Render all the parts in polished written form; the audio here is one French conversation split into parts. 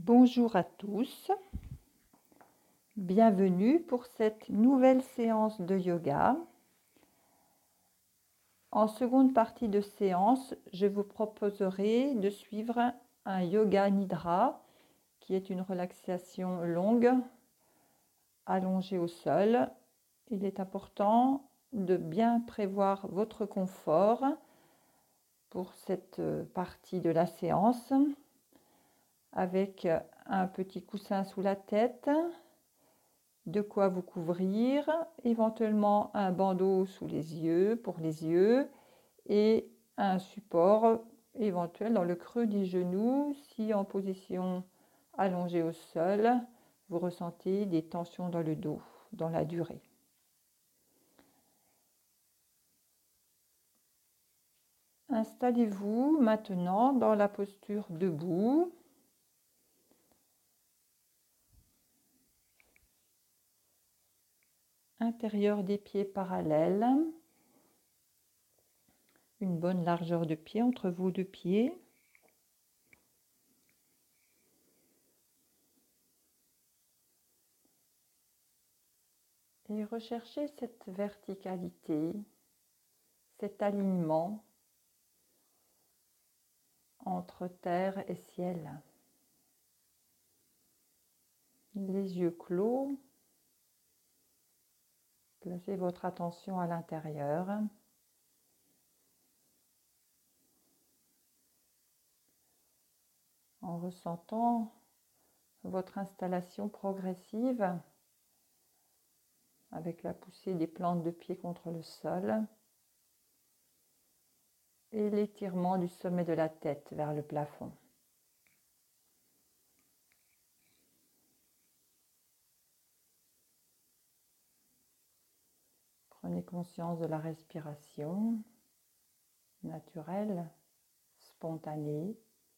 Bonjour à tous, bienvenue pour cette nouvelle séance de yoga. En seconde partie de séance, je vous proposerai de suivre un yoga nidra qui est une relaxation longue, allongée au sol. Il est important de bien prévoir votre confort pour cette partie de la séance avec un petit coussin sous la tête, de quoi vous couvrir, éventuellement un bandeau sous les yeux pour les yeux et un support éventuel dans le creux des genoux si en position allongée au sol, vous ressentez des tensions dans le dos dans la durée. Installez-vous maintenant dans la posture debout. Intérieur des pieds parallèles. Une bonne largeur de pied entre vos deux pieds. Et recherchez cette verticalité, cet alignement entre terre et ciel. Les yeux clos, placez votre attention à l'intérieur. En ressentant votre installation progressive avec la poussée des plantes de pied contre le sol et l'étirement du sommet de la tête vers le plafond. Prenez conscience de la respiration naturelle, spontanée.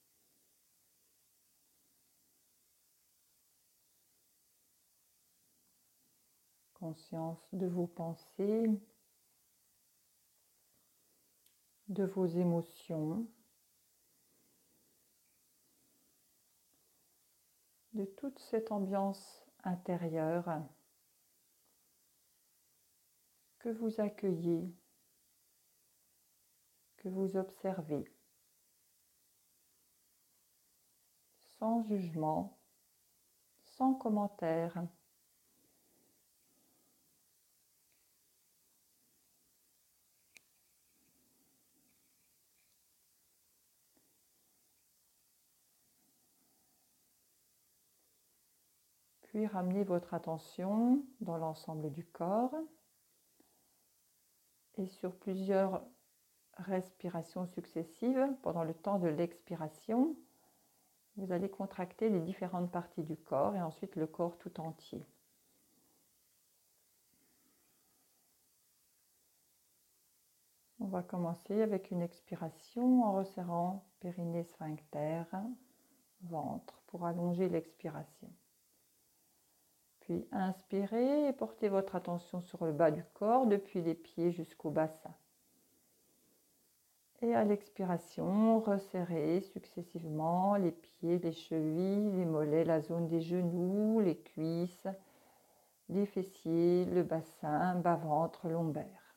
Conscience de vos pensées, de vos émotions, de toute cette ambiance intérieure que vous accueillez, que vous observez, sans jugement, sans commentaire. Puis ramenez votre attention dans l'ensemble du corps et sur plusieurs respirations successives, pendant le temps de l'expiration, vous allez contracter les différentes parties du corps et ensuite le corps tout entier. On va commencer avec une expiration en resserrant périnée, sphincter, ventre pour allonger l'expiration. Puis inspirez et portez votre attention sur le bas du corps depuis les pieds jusqu'au bassin. Et à l'expiration, resserrez successivement les pieds, les chevilles, les mollets, la zone des genoux, les cuisses, les fessiers, le bassin, bas-ventre, lombaire.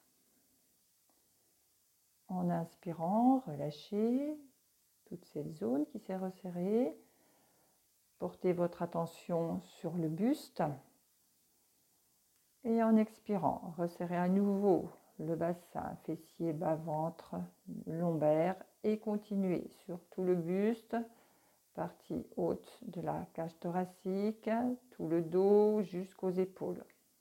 En inspirant, relâchez toute cette zone qui s'est resserrée. Portez votre attention sur le buste. Et en expirant, resserrez à nouveau le bassin, fessier, bas-ventre, lombaire et continuez sur tout le buste, partie haute de la cage thoracique, tout le dos jusqu'aux épaules.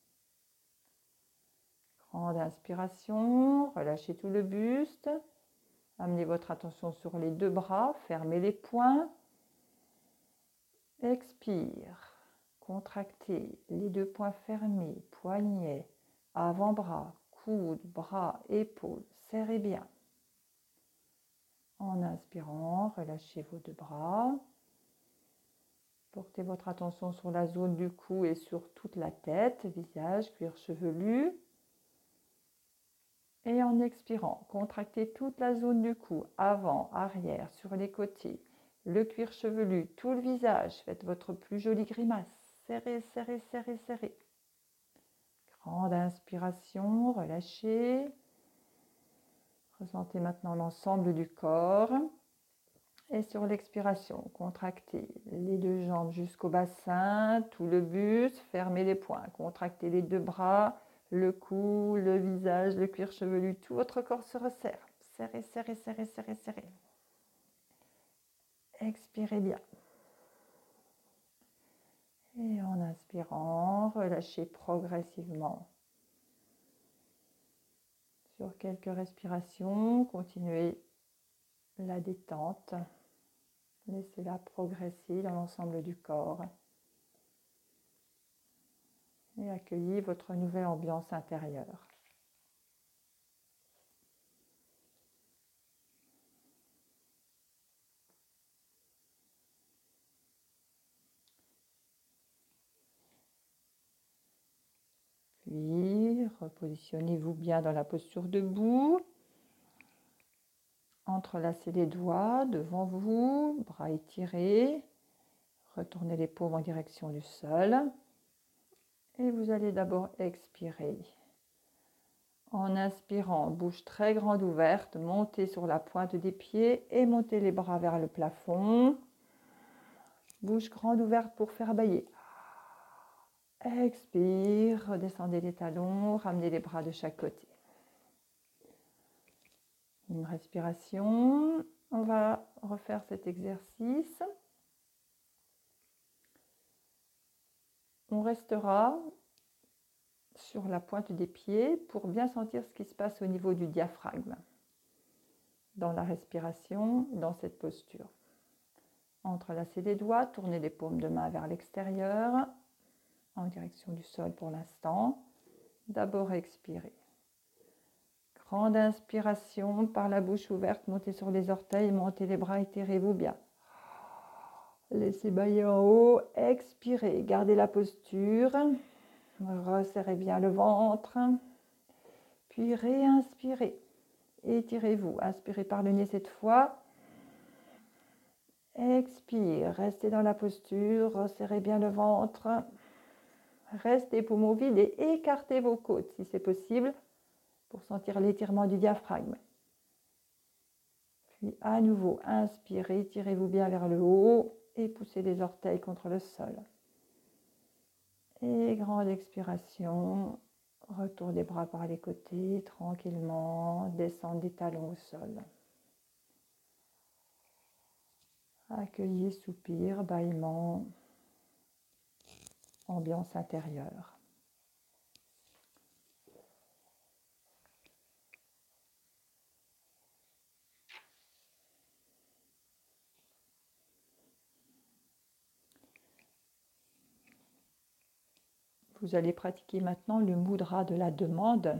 Grande inspiration, relâchez tout le buste. Amenez votre attention sur les deux bras, fermez les poings. Expire, contractez les deux poings fermés, poignets, avant-bras, coudes, bras, épaules, serrez bien. En inspirant, relâchez vos deux bras. Portez votre attention sur la zone du cou et sur toute la tête, visage, cuir chevelu. Et en expirant, contractez toute la zone du cou, avant, arrière, sur les côtés, le cuir chevelu, tout le visage. Faites votre plus jolie grimace. Serrez, serrez, serrez, serrez. Grande inspiration, relâchez. Ressentez maintenant l'ensemble du corps. Et sur l'expiration, contractez les deux jambes jusqu'au bassin, tout le buste, fermez les poings, contractez les deux bras, le cou, le visage, le cuir chevelu, tout votre corps se resserre. Serrez, serrez, serrez, serrez, serrez. Expirez bien. Et en inspirant, relâchez progressivement. Sur quelques respirations, continuez la détente. Laissez-la progresser dans l'ensemble du corps. Et accueillez votre nouvelle ambiance intérieure. Puis, repositionnez-vous bien dans la posture debout. Entrelacez les doigts devant vous, bras étirés. Retournez les paumes en direction du sol. Et vous allez d'abord expirer. En inspirant, bouche très grande ouverte, montez sur la pointe des pieds et montez les bras vers le plafond. Bouche grande ouverte pour faire bailler. Expire, redescendez les talons, ramenez les bras de chaque côté. Une respiration. On va refaire cet exercice. On restera sur la pointe des pieds pour bien sentir ce qui se passe au niveau du diaphragme dans la respiration, dans cette posture. Entrelacez les doigts, tournez les paumes de main vers l'extérieur, en direction du sol pour l'instant. D'abord expirez. Grande inspiration par la bouche ouverte, montez sur les orteils, montez les bras, étirez-vous bien. Laissez bailler en haut, expirez, gardez la posture, resserrez bien le ventre, puis réinspirez, étirez-vous, inspirez par le nez cette fois, expire, restez dans la posture, resserrez bien le ventre, restez poumons vides et écartez vos côtes si c'est possible pour sentir l'étirement du diaphragme. Puis à nouveau, inspirez, étirez-vous bien vers le haut et poussez les orteils contre le sol. Et grande expiration, retour des bras par les côtés, tranquillement, descente des talons au sol. Accueillez soupir, bâillement, ambiance intérieure. Vous allez pratiquer maintenant le mudra de la demande.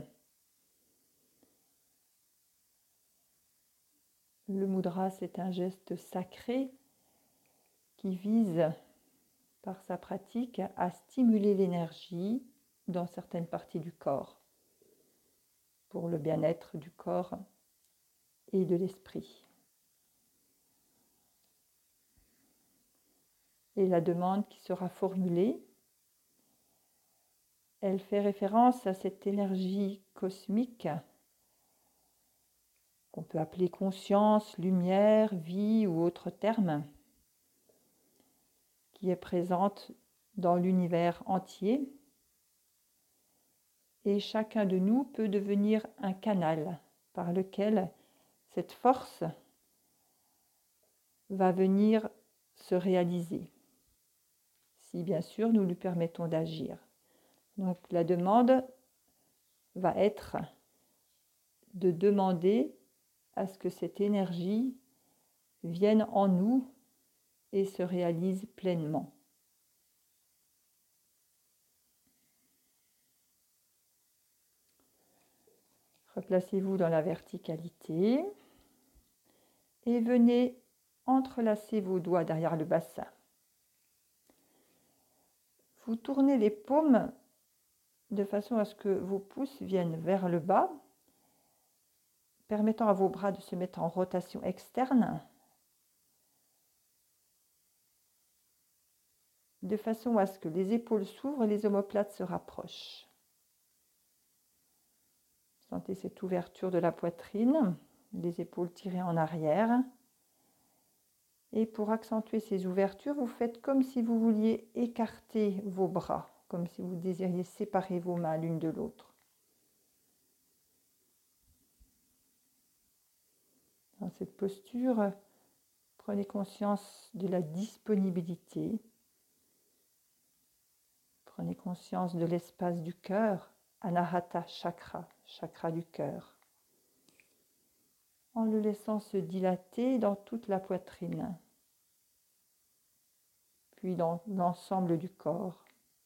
Le mudra, c'est un geste sacré qui vise, par sa pratique, à stimuler l'énergie dans certaines parties du corps, pour le bien-être du corps et de l'esprit. Et la demande qui sera formulée, elle fait référence à cette énergie cosmique qu'on peut appeler conscience, lumière, vie ou autre terme, qui est présente dans l'univers entier. Et chacun de nous peut devenir un canal par lequel cette force va venir se réaliser, si bien sûr nous lui permettons d'agir. Donc la demande va être de demander à ce que cette énergie vienne en nous et se réalise pleinement. Replacez-vous dans la verticalité et venez entrelacer vos doigts derrière le bassin. Vous tournez les paumes de façon à ce que vos pouces viennent vers le bas, permettant à vos bras de se mettre en rotation externe. de façon à ce que les épaules s'ouvrent et les omoplates se rapprochent. Sentez cette ouverture de la poitrine, les épaules tirées en arrière. Et pour accentuer ces ouvertures, vous faites comme si vous vouliez écarter vos bras, comme si vous désiriez séparer vos mains l'une de l'autre. Dans cette posture, prenez conscience de la disponibilité. Prenez conscience de l'espace du cœur, Anahata Chakra, chakra du cœur, en le laissant se dilater dans toute la poitrine, puis dans l'ensemble du corps.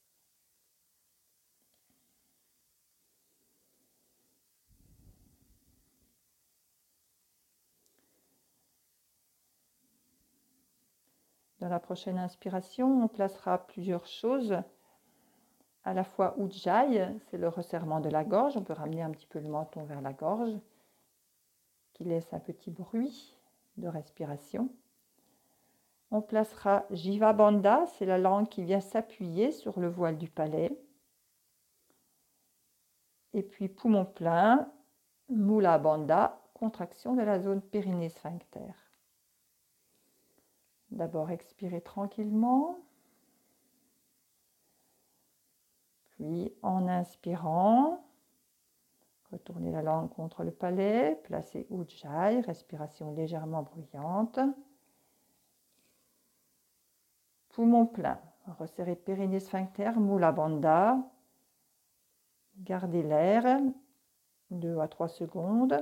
Dans la prochaine inspiration, on placera plusieurs choses. À la fois Ujjayi, c'est le resserrement de la gorge. On peut ramener un petit peu le menton vers la gorge, qui laisse un petit bruit de respiration. On placera Jiva Bandha, c'est la langue qui vient s'appuyer sur le voile du palais. Et puis poumon plein, Mula Bandha, contraction de la zone périnée-sphincter. D'abord, expirez tranquillement. Puis, en inspirant, retournez la langue contre le palais, placez Ujjayi, respiration légèrement bruyante. Poumon plein, resserrez périnée-sphincter, Mula Bandha. Gardez l'air, 2 à 3 secondes.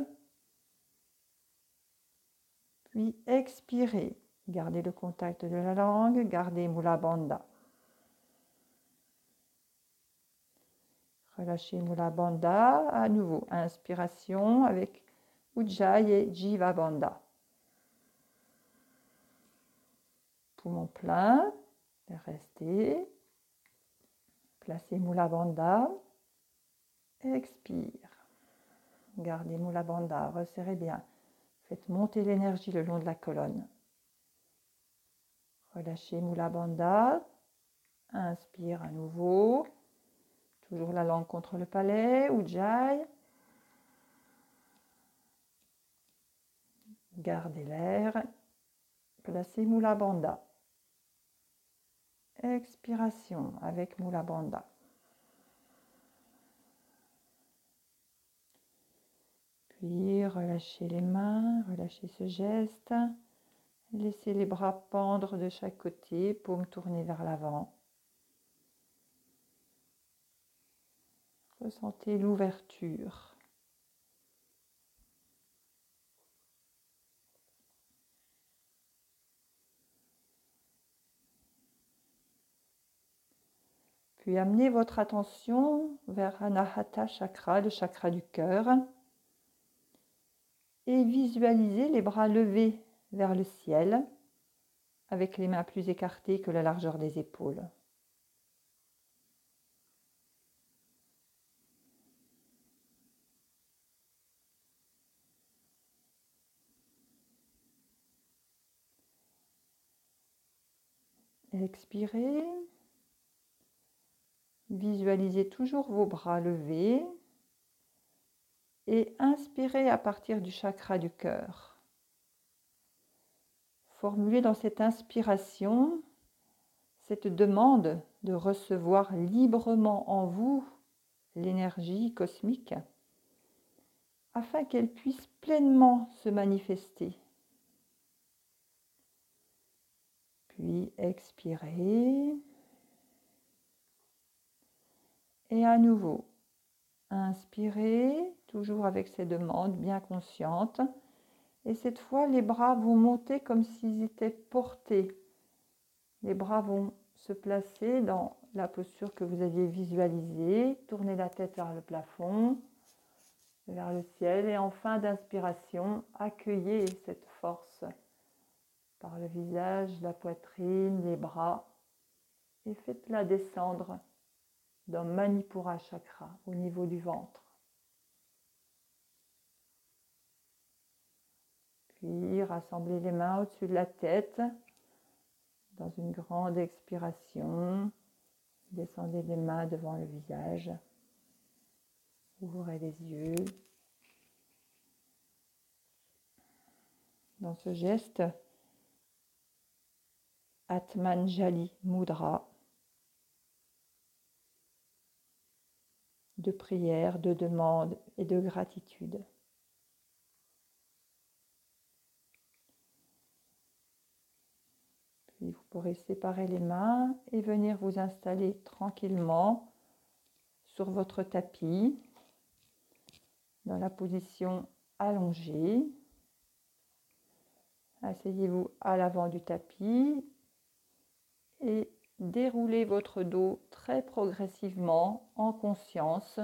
Puis, expirez. Gardez le contact de la langue, gardez Mula Bandha. Relâchez Mula Bandha, à nouveau, inspiration avec Ujjayi et Jiva Bandha. Poumon plein, restez. Placez Mula Bandha, expire. Gardez Mula Bandha, resserrez bien. Faites monter l'énergie le long de la colonne. Relâchez Mula Bandha, inspire à nouveau. Toujours la langue contre le palais, Ujjayi. Gardez l'air. Placez Mula Bandha. Expiration avec Mula Bandha. Puis relâchez les mains, relâchez ce geste. Laissez les bras pendre de chaque côté, paume tournée vers l'avant. Ressentez l'ouverture. Puis amenez votre attention vers Anahata Chakra, le chakra du cœur. Et visualisez les bras levés vers le ciel, avec les mains plus écartées que la largeur des épaules. Expirez. Visualisez toujours vos bras levés. Et inspirez à partir du chakra du cœur. Formulez dans cette inspiration cette demande de recevoir librement en vous l'énergie cosmique afin qu'elle puisse pleinement se manifester. Puis expirez. Et à nouveau, inspirez, toujours avec ces demandes bien conscientes. Et cette fois, les bras vont monter comme s'ils étaient portés. Les bras vont se placer dans la posture que vous aviez visualisée. Tournez la tête vers le plafond, vers le ciel. Et en fin d'inspiration, accueillez cette force par le visage, la poitrine, les bras. Et faites-la descendre dans Manipura Chakra, au niveau du ventre. Puis rassemblez les mains au-dessus de la tête. Dans une grande expiration, descendez les mains devant le visage. Ouvrez les yeux. Dans ce geste, Atmanjali Mudra, de prière, de demande et de gratitude. Puis vous pourrez séparer les mains et venir vous installer tranquillement sur votre tapis, dans la position allongée. Asseyez-vous à l'avant du tapis et déroulez votre dos très progressivement en conscience.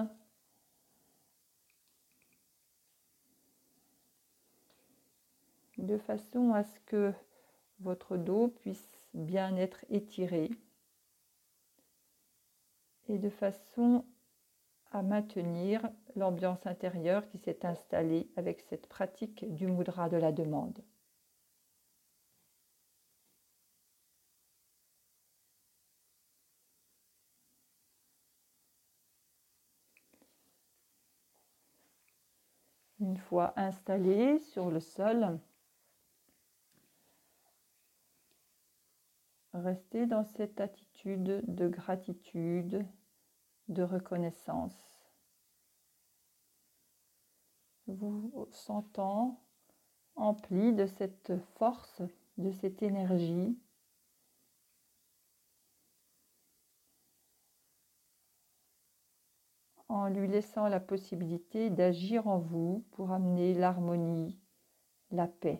De façon à ce que votre dos puisse bien être étiré et de façon à maintenir l'ambiance intérieure qui s'est installée avec cette pratique du mudra de la demande. Une fois installé sur le sol, restez dans cette attitude de gratitude, de reconnaissance. Vous sentant empli de cette force, de cette énergie, en lui laissant la possibilité d'agir en vous pour amener l'harmonie, la paix.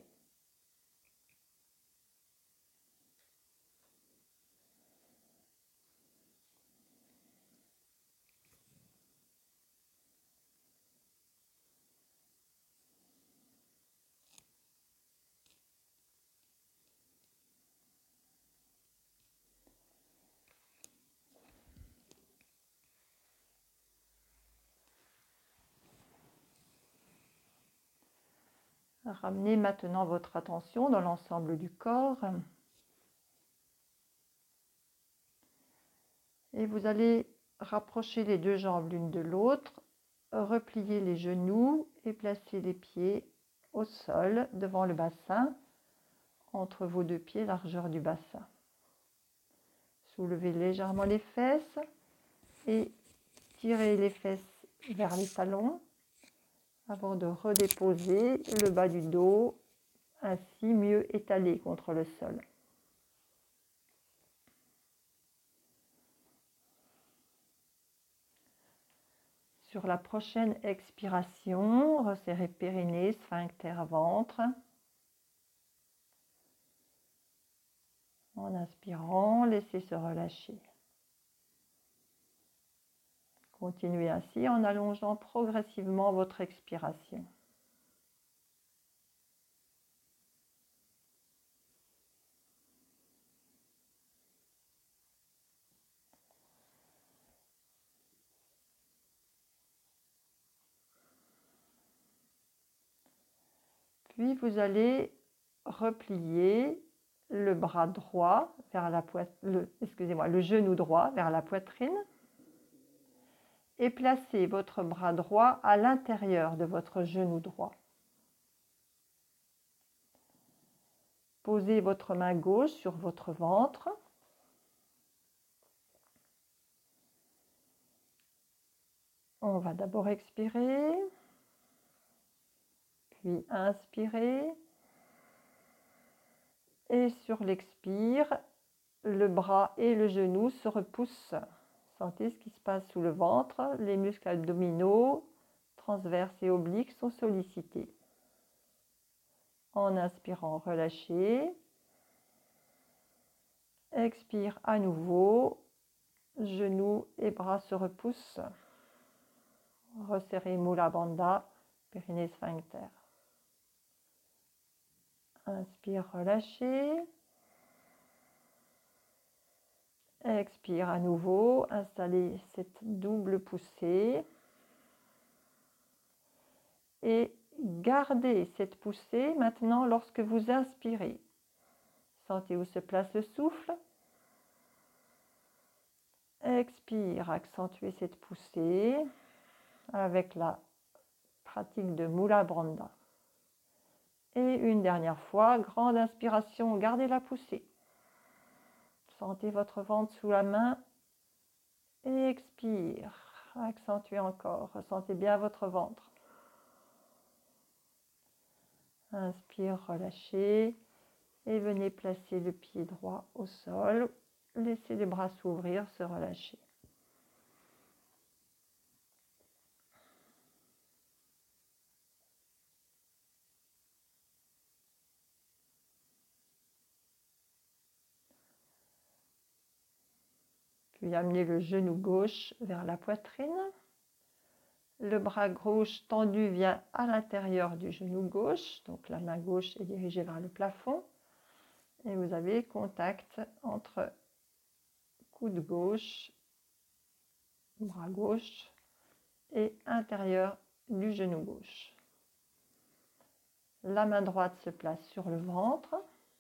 Ramenez maintenant votre attention dans l'ensemble du corps et vous allez rapprocher les deux jambes l'une de l'autre, replier les genoux et placer les pieds au sol devant le bassin, entre vos deux pieds, largeur du bassin. Soulevez légèrement les fesses et tirez les fesses vers les talons avant de redéposer le bas du dos, ainsi mieux étalé contre le sol. Sur la prochaine expiration, resserrez périnée, sphincter, ventre. En inspirant, laissez se relâcher. Continuez ainsi en allongeant progressivement votre expiration. Puis vous allez replier le bras droit vers la le genou droit vers la poitrine et placez votre bras droit à l'intérieur de votre genou droit. Posez votre main gauche sur votre ventre. On va d'abord expirer, puis inspirer. Et sur l'expire, le bras et le genou se repoussent. Sentez ce qui se passe sous le ventre. Les muscles abdominaux, transverses et obliques sont sollicités. En inspirant, relâchez. Expire à nouveau. Genoux et bras se repoussent. Resserrez Mula Bandha, périnée sphincter. Inspire, relâchez. Expire à nouveau, installez cette double poussée. Et gardez cette poussée maintenant lorsque vous inspirez. sentez où se place le souffle. Expire, accentuez cette poussée avec la pratique de Mula Bandha. Et une dernière fois, grande inspiration, gardez la poussée. Sentez votre ventre sous la main. Et expire, accentuez encore, ressentez bien votre ventre. Inspire, relâchez et venez placer le pied droit au sol. Laissez les bras s'ouvrir, se relâcher. Puis amenez le genou gauche vers la poitrine. Le bras gauche tendu vient à l'intérieur du genou gauche. Donc la main gauche est dirigée vers le plafond. Et vous avez contact entre coude gauche, bras gauche et intérieur du genou gauche. La main droite se place sur le ventre.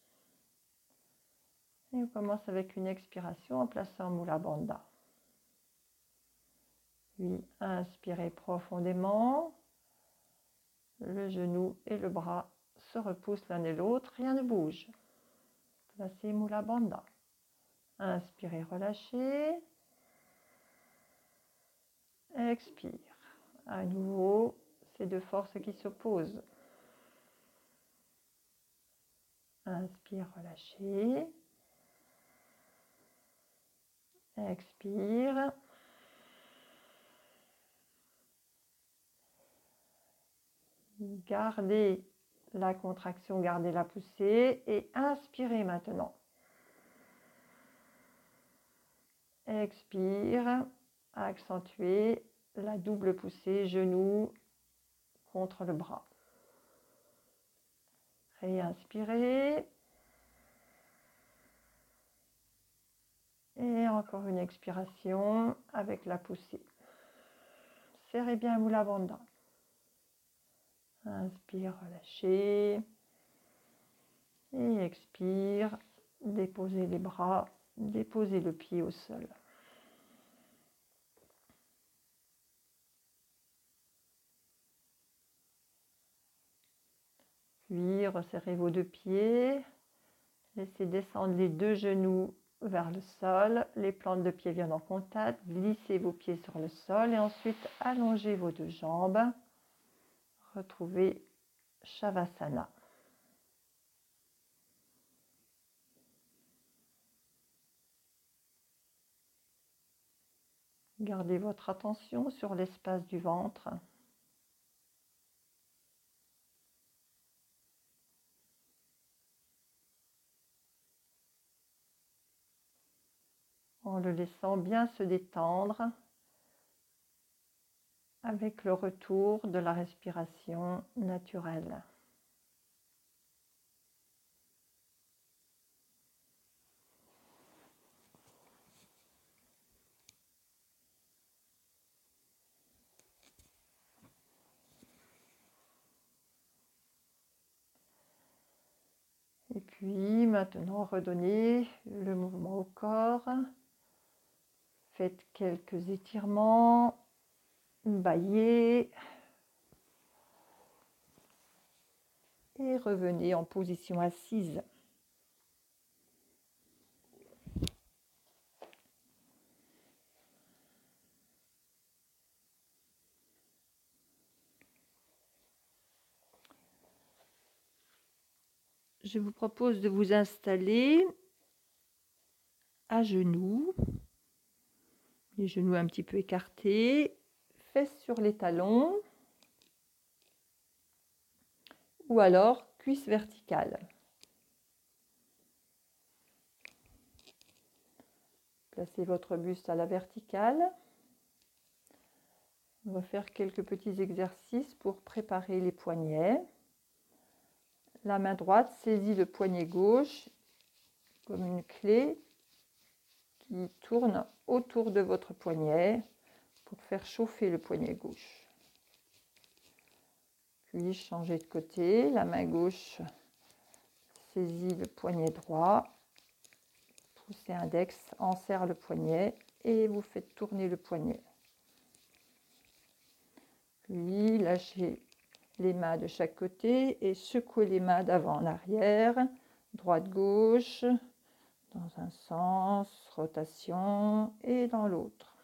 Et on commence avec une expiration en plaçant Mula Bandha. Puis inspirez profondément. Le genou et le bras se repoussent l'un et l'autre, rien ne bouge. Placez Mula Bandha. Inspirez, relâchez. Expire. À nouveau, ces deux forces qui s'opposent. Inspire, relâchez. Expire. Gardez la contraction, gardez la poussée et inspirez maintenant. Expire, accentuez la double poussée, genou contre le bras. Réinspirez. Et encore une expiration avec la poussée. Serrez bien Mula Bandha. Inspire, relâchez. Et expire, déposez les bras, déposez le pied au sol. Puis resserrez vos deux pieds. Laissez descendre les deux genoux vers le sol. Les plantes de pied viennent en contact. Glissez vos pieds sur le sol et ensuite allongez vos deux jambes. Retrouvez Shavasana. Gardez votre attention sur l'espace du ventre. En le laissant bien se détendre avec le retour de la respiration naturelle. Et puis maintenant, redonnez le mouvement au corps. Faites quelques étirements, bâillez et revenez en position assise. Je vous propose de vous installer à genoux, les genoux un petit peu écartés, fesses sur les talons ou alors cuisses verticales. Placez votre buste à la verticale. On va faire quelques petits exercices pour préparer les poignets. La main droite saisit le poignet gauche comme une clé qui tourne autour de votre poignet pour faire chauffer le poignet gauche. Puis changez de côté, la main gauche saisis le poignet droit, poussez index, enserre le poignet et vous faites tourner le poignet. Puis lâchez les mains de chaque côté et secouez les mains d'avant en arrière, droite-gauche, dans un sens, rotation et dans l'autre.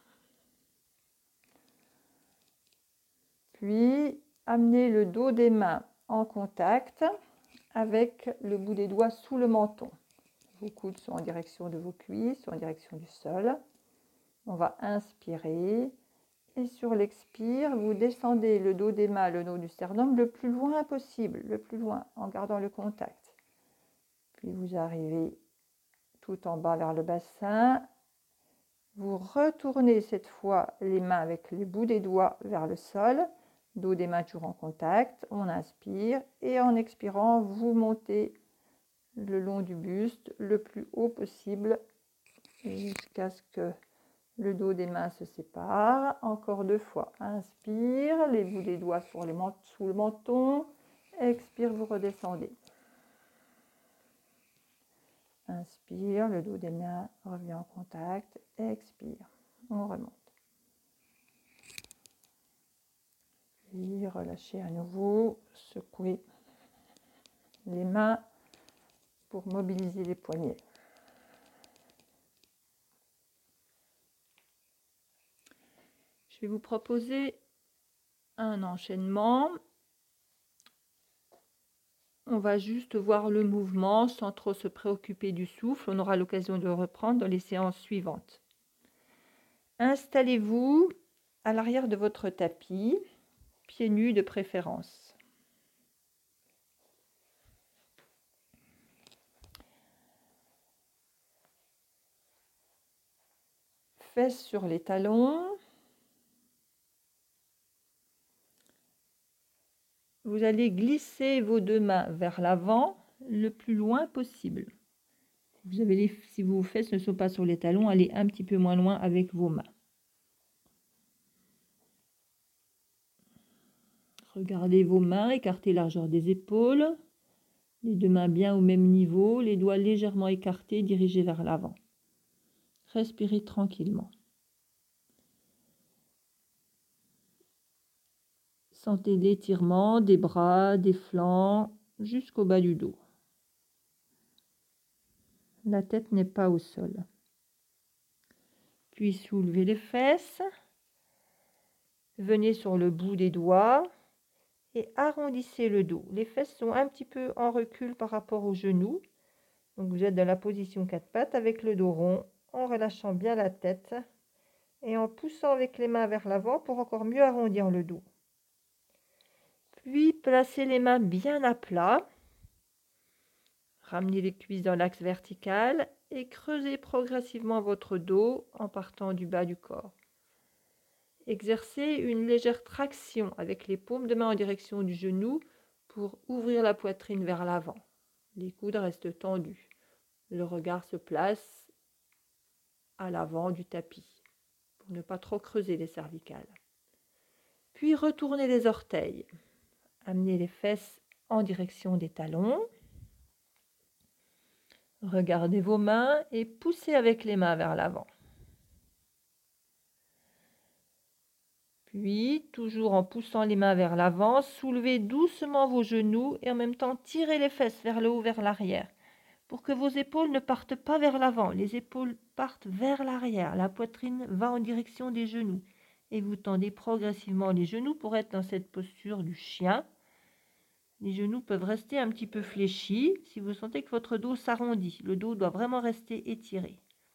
Puis amenez le dos des mains en contact avec le bout des doigts sous le menton. Vos coudes sont en direction de vos cuisses, en direction du sol. On va inspirer et sur l'expire, vous descendez le dos des mains, le dos du sternum le plus loin possible, le plus loin, en gardant le contact. Puis vous arrivez tout en bas vers le bassin. Vous retournez cette fois les mains avec les bouts des doigts vers le sol, dos des mains toujours en contact. On inspire et en expirant, vous montez le long du buste le plus haut possible jusqu'à ce que le dos des mains se sépare. Encore 2 fois. Inspire, les bouts des doigts sous le menton. Expire, vous redescendez. Inspire, le dos des mains revient en contact. Expire, on remonte. Puis relâchez à nouveau, secouez les mains pour mobiliser les poignets. Je vais vous proposer un enchaînement. On va juste voir le mouvement sans trop se préoccuper du souffle. On aura l'occasion de le reprendre dans les séances suivantes. Installez-vous à l'arrière de votre tapis, pieds nus de préférence. Fesses sur les talons. Vous allez glisser vos 2 mains vers l'avant le plus loin possible. Si vos fesses ne sont pas sur les talons, allez un petit peu moins loin avec vos mains. Regardez vos mains, écartez largeur des épaules. Les 2 mains bien au même niveau, les doigts légèrement écartés, dirigés vers l'avant. Respirez tranquillement. Sentez l'étirement des bras, des flancs, jusqu'au bas du dos. La tête n'est pas au sol. Puis soulevez les fesses. Venez sur le bout des doigts et arrondissez le dos. Les fesses sont un petit peu en recul par rapport aux genoux. Donc vous êtes dans la position 4 pattes avec le dos rond, en relâchant bien la tête et en poussant avec les mains vers l'avant pour encore mieux arrondir le dos. Puis placez les mains bien à plat. Ramenez les cuisses dans l'axe vertical et creusez progressivement votre dos en partant du bas du corps. Exercez une légère traction avec les paumes de main en direction du genou pour ouvrir la poitrine vers l'avant. Les coudes restent tendus. Le regard se place à l'avant du tapis pour ne pas trop creuser les cervicales. Puis retournez les orteils. Amenez les fesses en direction des talons. Regardez vos mains et poussez avec les mains vers l'avant. Puis, toujours en poussant les mains vers l'avant, soulevez doucement vos genoux et en même temps tirez les fesses vers le haut, vers l'arrière, pour que vos épaules ne partent pas vers l'avant. Les épaules partent vers l'arrière. La poitrine va en direction des genoux. Et vous tendez progressivement les genoux pour être dans cette posture du chien. Les genoux peuvent rester un petit peu fléchis si vous sentez que votre dos s'arrondit. Le dos doit vraiment rester étiré.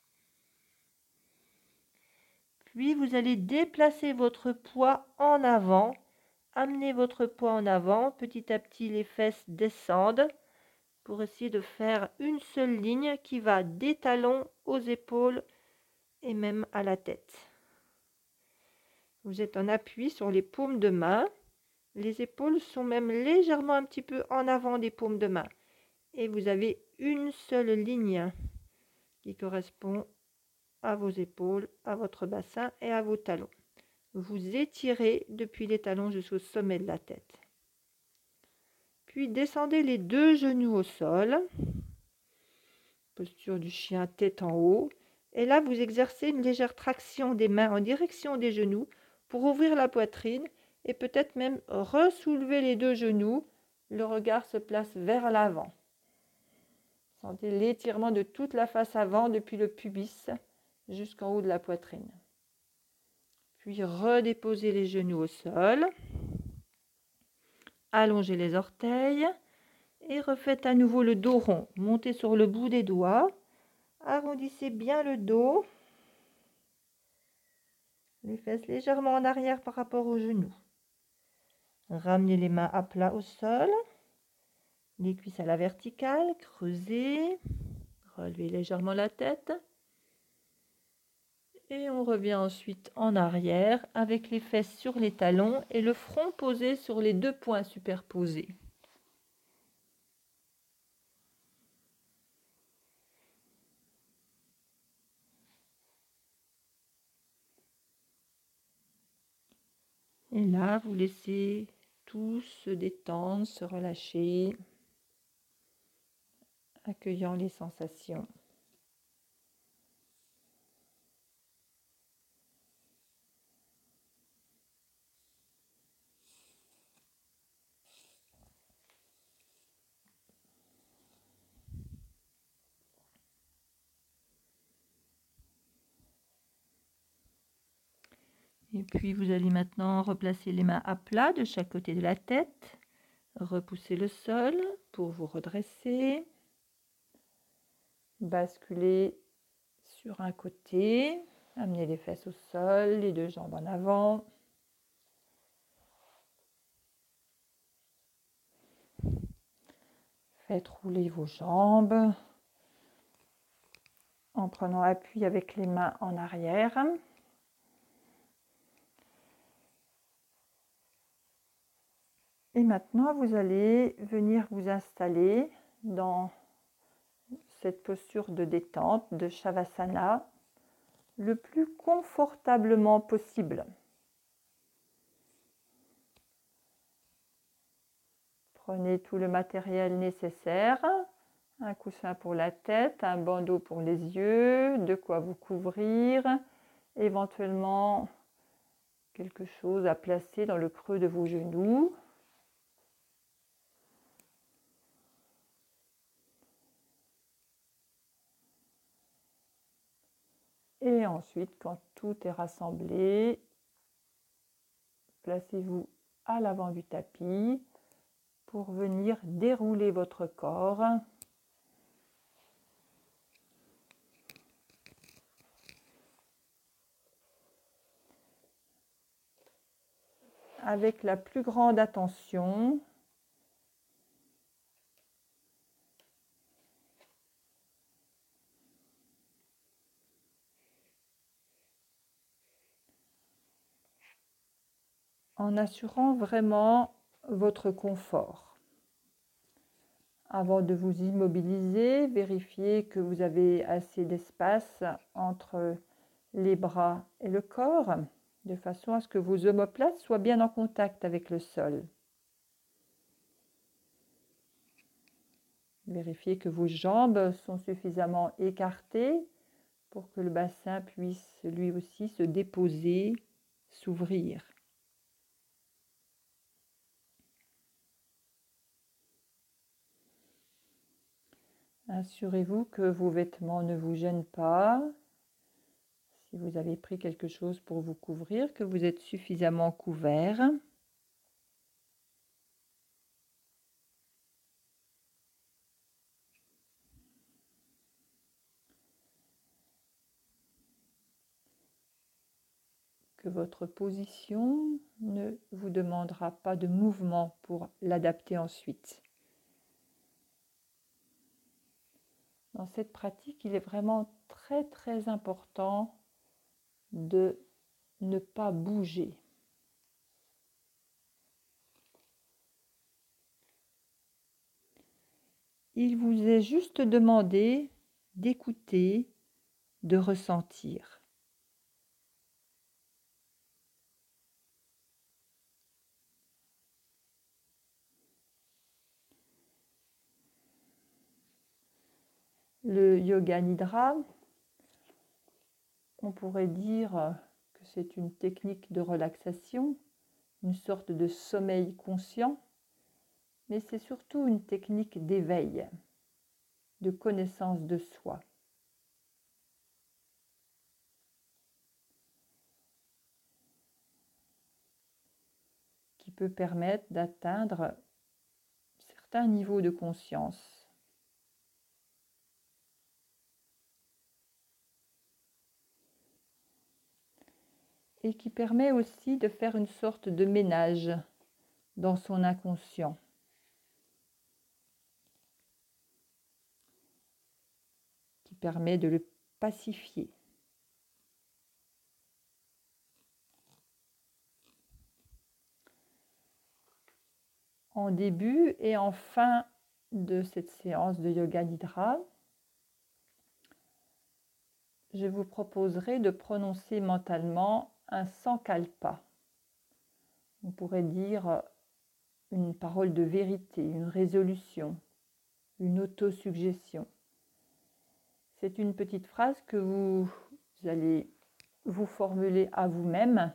Puis vous allez déplacer votre poids en avant. Amenez votre poids en avant. Petit à petit, les fesses descendent pour essayer de faire une seule ligne qui va des talons aux épaules et même à la tête. Vous êtes en appui sur les paumes de main. Les épaules sont même légèrement un petit peu en avant des paumes de main. Et vous avez une seule ligne qui correspond à vos épaules, à votre bassin et à vos talons. Vous étirez depuis les talons jusqu'au sommet de la tête. Puis descendez les 2 genoux au sol, posture du chien tête en haut. Et là, vous exercez une légère traction des mains en direction des genoux pour ouvrir la poitrine et peut-être même ressoulever les 2 genoux. Le regard se place vers l'avant. Sentez l'étirement de toute la face avant depuis le pubis jusqu'en haut de la poitrine. Puis redéposez les genoux au sol. Allongez les orteils et refaites à nouveau le dos rond. Montez sur le bout des doigts. Arrondissez bien le dos. Les fesses légèrement en arrière par rapport aux genoux. Ramenez les mains à plat au sol. Les cuisses à la verticale. Creusez. Relevez légèrement la tête. Et on revient ensuite en arrière avec les fesses sur les talons et le front posé sur les 2 poings superposés. Et là, vous laissez tout se détendre, se relâcher, accueillant les sensations. Et puis vous allez maintenant replacer les mains à plat de chaque côté de la tête, repousser le sol pour vous redresser, basculer sur un côté, amener les fesses au sol, les 2 jambes en avant. Faites rouler vos jambes en prenant appui avec les mains en arrière. Et maintenant, vous allez venir vous installer dans cette posture de détente, de Shavasana, le plus confortablement possible. Prenez tout le matériel nécessaire, un coussin pour la tête, un bandeau pour les yeux, de quoi vous couvrir, éventuellement quelque chose à placer dans le creux de vos genoux. Et ensuite, quand tout est rassemblé, placez-vous à l'avant du tapis pour venir dérouler votre corps. Avec la plus grande attention. En assurant vraiment votre confort. Avant de vous immobiliser, vérifiez que vous avez assez d'espace entre les bras et le corps, de façon à ce que vos omoplates soient bien en contact avec le sol. Vérifiez que vos jambes sont suffisamment écartées pour que le bassin puisse lui aussi se déposer, s'ouvrir. Assurez-vous que vos vêtements ne vous gênent pas. Si vous avez pris quelque chose pour vous couvrir, que vous êtes suffisamment couvert. Que votre position ne vous demandera pas de mouvement pour l'adapter ensuite. Dans cette pratique, il est vraiment très important de ne pas bouger. Il vous est juste demandé d'écouter, de ressentir. Le yoga nidra, on pourrait dire que c'est une technique de relaxation, une sorte de sommeil conscient, mais c'est surtout une technique d'éveil, de connaissance de soi. Qui peut permettre d'atteindre certains niveaux de conscience. Et qui permet aussi de faire une sorte de ménage dans son inconscient. Qui permet de le pacifier. En début et en fin de cette séance de Yoga Nidra, je vous proposerai de prononcer mentalement un sankalpa. On pourrait dire une parole de vérité, une résolution, une autosuggestion. C'est une petite phrase que vous allez vous formuler à vous-même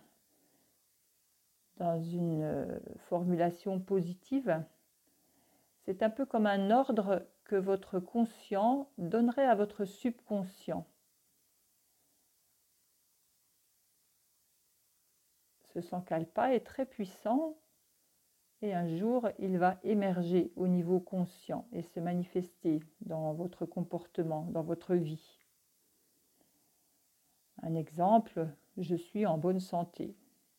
dans une formulation positive. C'est un peu comme un ordre que votre conscient donnerait à votre subconscient. Ce sankalpa est très puissant et un jour il va émerger au niveau conscient et se manifester dans votre comportement, dans votre vie. Un exemple, je suis en bonne santé.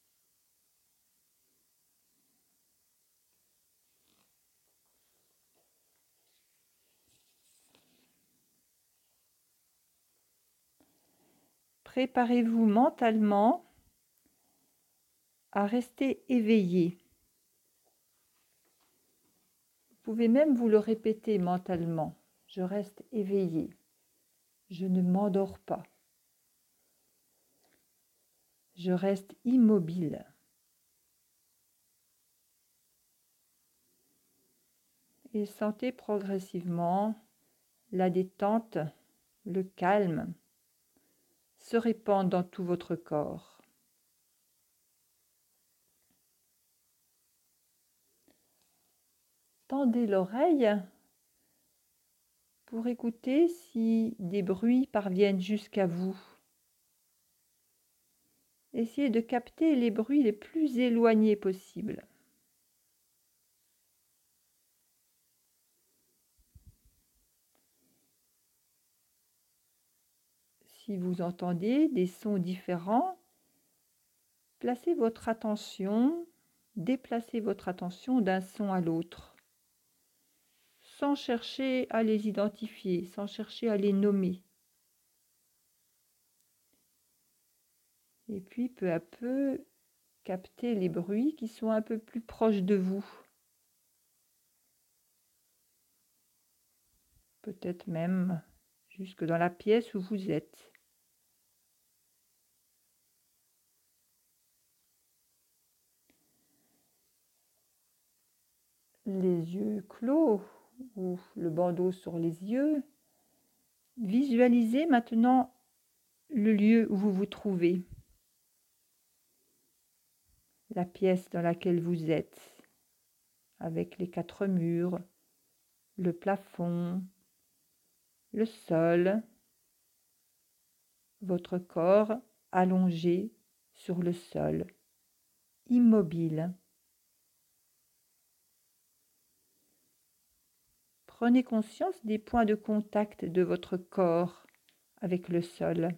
Préparez-vous mentalement à rester éveillé. Vous pouvez même vous le répéter mentalement. Je reste éveillé. Je ne m'endors pas. Je reste immobile. Et sentez progressivement la détente, le calme se répandre dans tout votre corps. Tendez l'oreille pour écouter si des bruits parviennent jusqu'à vous. Essayez de capter les bruits les plus éloignés possibles. Si vous entendez des sons différents, placez votre attention, déplacez votre attention d'un son à l'autre, sans chercher à les identifier, sans chercher à les nommer. Et puis peu à peu, captez les bruits qui sont un peu plus proches de vous. Peut-être même jusque dans la pièce où vous êtes. Les yeux clos ou le bandeau sur les yeux, visualisez maintenant le lieu où vous vous trouvez, la pièce dans laquelle vous êtes, avec les 4 murs, le plafond, le sol, votre corps allongé sur le sol, immobile. Prenez conscience des points de contact de votre corps avec le sol.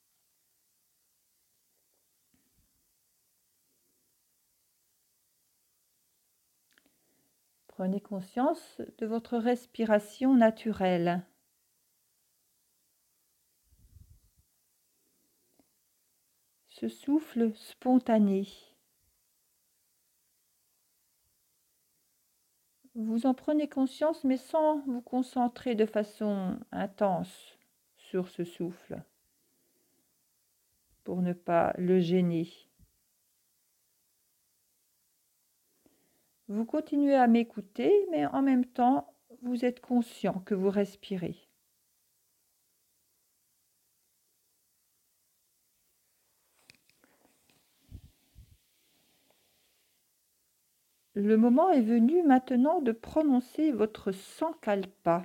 Prenez conscience de votre respiration naturelle. Ce souffle spontané. Vous en prenez conscience mais sans vous concentrer de façon intense sur ce souffle pour ne pas le gêner. Vous continuez à m'écouter mais en même temps vous êtes conscient que vous respirez. Le moment est venu maintenant de prononcer votre sankalpa.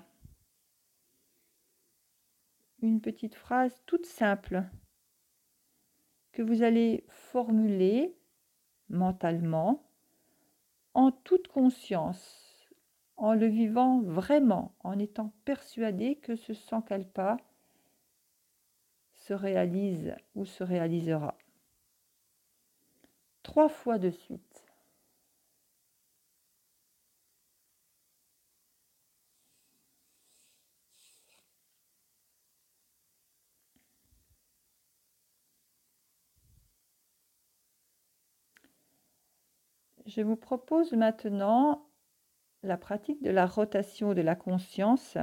Une petite phrase toute simple que vous allez formuler mentalement en toute conscience, en le vivant vraiment, en étant persuadé que ce sankalpa se réalise ou se réalisera. 3 fois de suite. Je vous propose maintenant la pratique de la rotation de la conscience,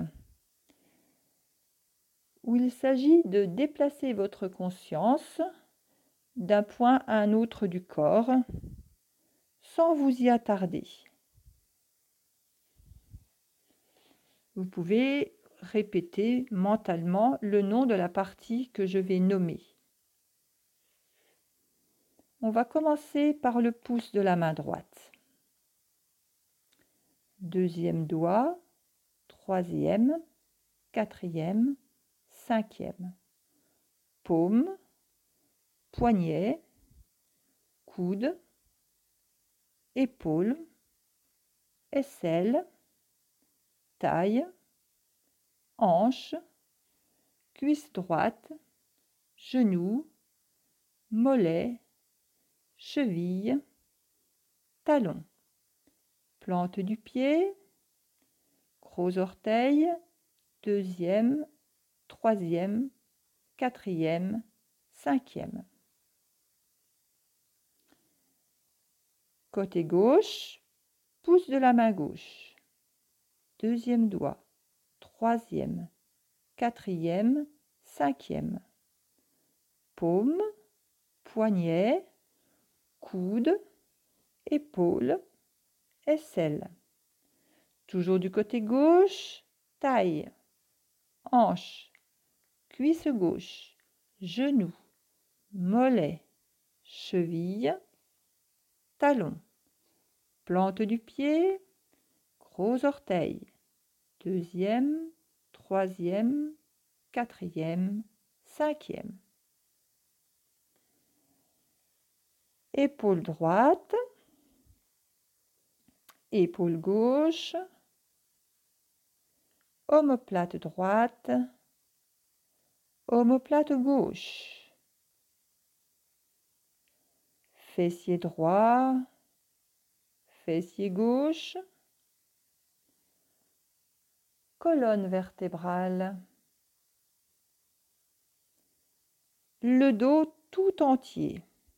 où il s'agit de déplacer votre conscience d'un point à un autre du corps, sans vous y attarder. Vous pouvez répéter mentalement le nom de la partie que je vais nommer. On va commencer par le pouce de la main droite. Deuxième doigt, troisième, quatrième, cinquième. Paume, poignet, coude, épaule, aisselle, taille, hanche, cuisse droite, genou, mollet, cheville, talon, plante du pied, gros orteil, deuxième, troisième, quatrième, cinquième. Côté gauche, pouce de la main gauche, deuxième doigt, troisième, quatrième, cinquième. Paume, poignet, coude, épaule, aisselle. Toujours du côté gauche, taille, hanche, cuisse gauche, genou, mollet, cheville, talon, plante du pied, gros orteil, deuxième, troisième, quatrième, cinquième. Épaule droite, épaule gauche, omoplate droite, omoplate gauche, fessier droit, fessier gauche, colonne vertébrale, le dos tout entier,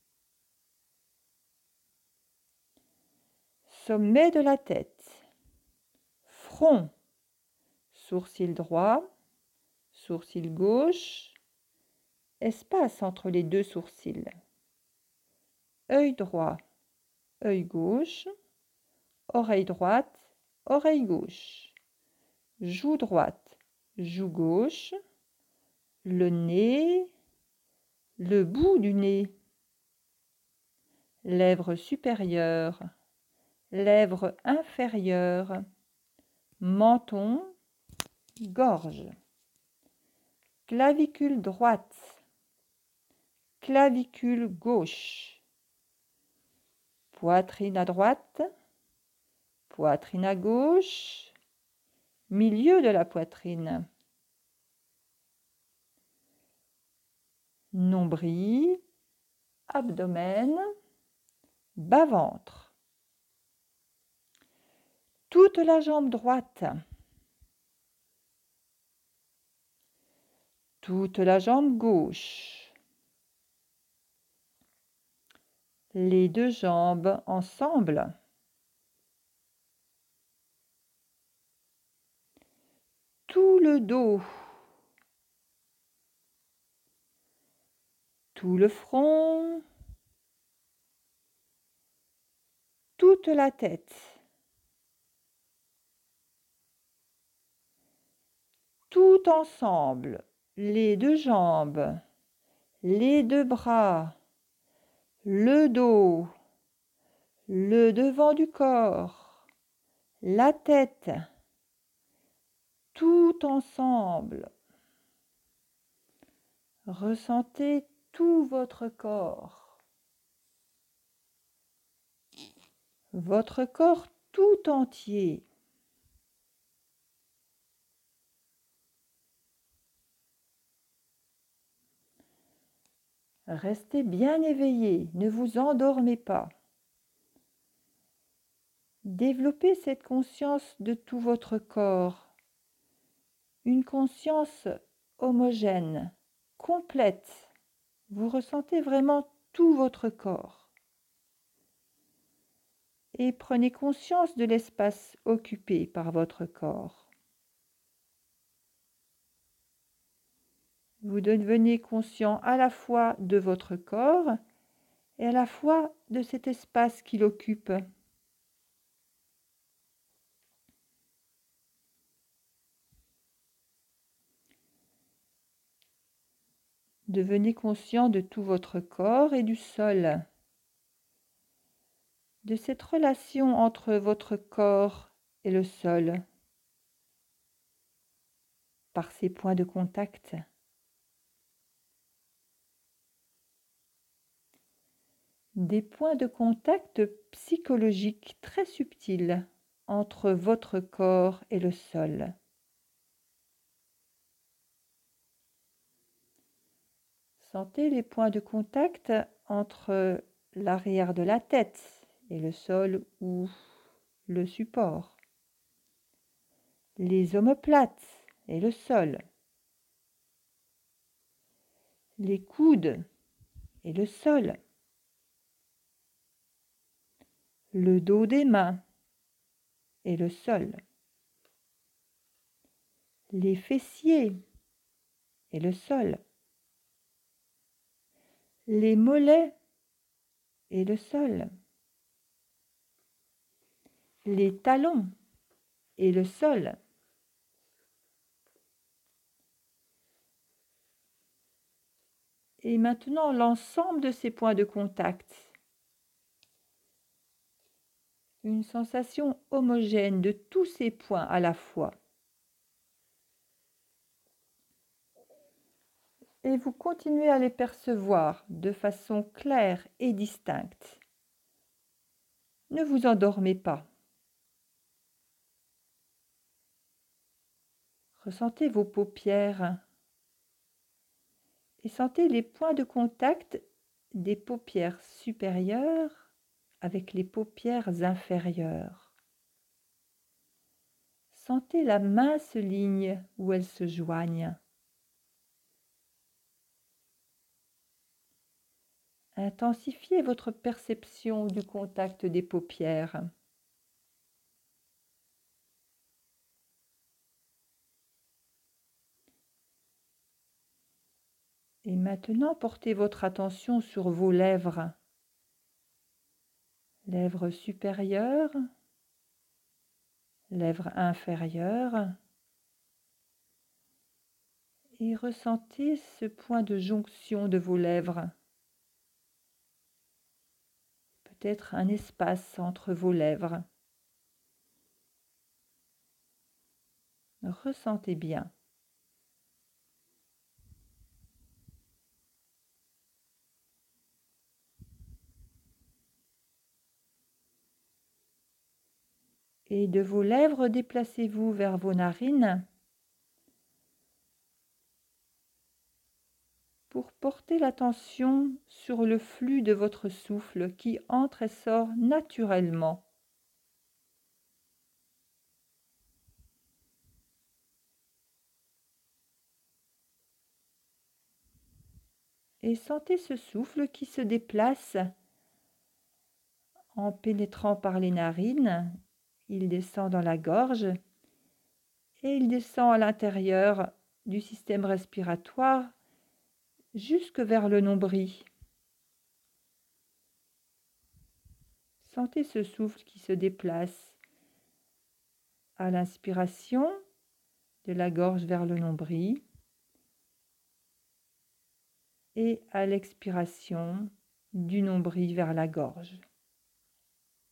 sommet de la tête, front, sourcil droit, sourcil gauche, espace entre les deux sourcils, œil droit, œil gauche, oreille droite, oreille gauche, joue droite, joue gauche, le nez, le bout du nez, lèvres supérieures, lèvres inférieures, menton, gorge, clavicule droite, clavicule gauche, poitrine à droite, poitrine à gauche, milieu de la poitrine, nombril, abdomen, bas-ventre, toute la jambe droite, toute la jambe gauche, les deux jambes ensemble, tout le dos, tout le front, toute la tête, tout ensemble, les deux jambes, les deux bras, le dos, le devant du corps, la tête, tout ensemble. Ressentez tout votre corps tout entier. Restez bien éveillé, ne vous endormez pas. Développez cette conscience de tout votre corps, une conscience homogène, complète. Vous ressentez vraiment tout votre corps. Et prenez conscience de l'espace occupé par votre corps. Vous devenez conscient à la fois de votre corps et à la fois de cet espace qu'il occupe. Devenez conscient de tout votre corps et du sol, de cette relation entre votre corps et le sol, par ces points de contact. Des points de contact psychologiques très subtils entre votre corps et le sol. Sentez les points de contact entre l'arrière de la tête et le sol ou le support, les omoplates et le sol, les coudes et le sol, le dos des mains et le sol, les fessiers et le sol, les mollets et le sol, les talons et le sol. Et maintenant, l'ensemble de ces points de contact. Une sensation homogène de tous ces points à la fois. Et vous continuez à les percevoir de façon claire et distincte. Ne vous endormez pas. Ressentez vos paupières et sentez les points de contact des paupières supérieures avec les paupières inférieures. Sentez la mince ligne où elles se joignent. Intensifiez votre perception du contact des paupières. Et maintenant, portez votre attention sur vos lèvres. Lèvres supérieures, lèvres inférieures. Et ressentez ce point de jonction de vos lèvres. Peut-être un espace entre vos lèvres. Ressentez bien. Et de vos lèvres, déplacez-vous vers vos narines pour porter l'attention sur le flux de votre souffle qui entre et sort naturellement. Et sentez ce souffle qui se déplace en pénétrant par les narines. Il descend dans la gorge et il descend à l'intérieur du système respiratoire jusque vers le nombril. Sentez ce souffle qui se déplace à l'inspiration de la gorge vers le nombril et à l'expiration du nombril vers la gorge.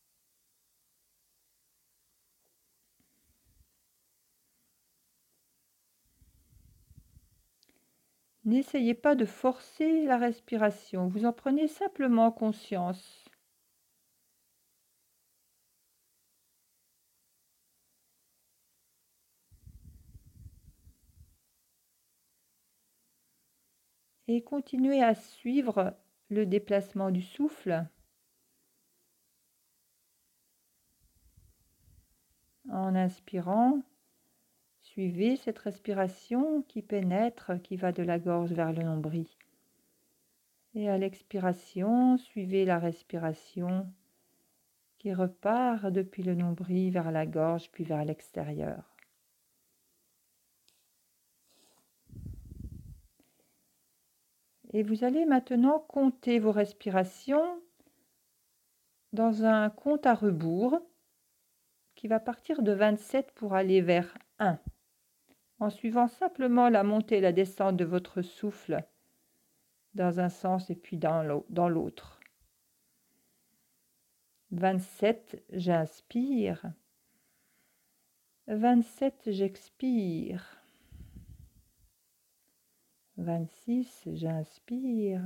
N'essayez pas de forcer la respiration, vous en prenez simplement conscience. Et continuez à suivre le déplacement du souffle en inspirant. Suivez cette respiration qui pénètre, qui va de la gorge vers le nombril. Et à l'expiration, suivez la respiration qui repart depuis le nombril vers la gorge puis vers l'extérieur. Et vous allez maintenant compter vos respirations dans un compte à rebours qui va partir de 27 pour aller vers 1, en suivant simplement la montée et la descente de votre souffle dans un sens et puis dans l'autre. 27, j'inspire. 27, j'expire. 26, j'inspire.